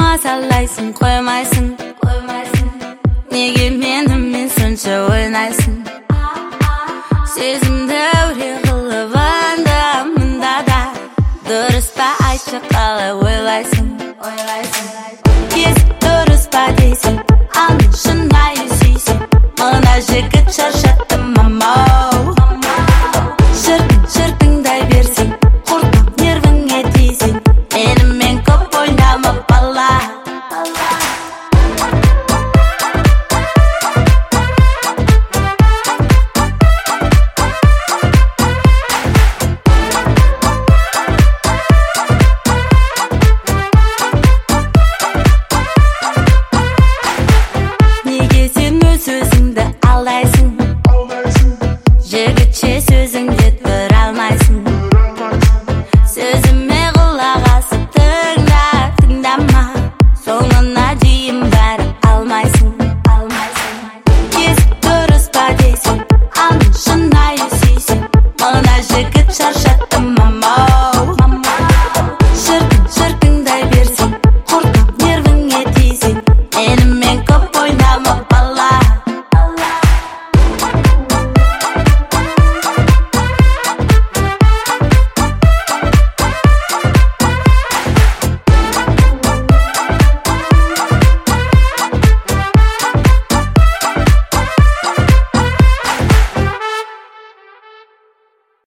мазалайсың, қоймайсың. Неге мен сонша ойнайсың? Сезімді әуре қылып анда-мында да. Дұрыс па айтшы, қалай ойлайсың? Есік дұрыс па дейсің? Ал шынайы сүйсің, мына жігіт шаршатты.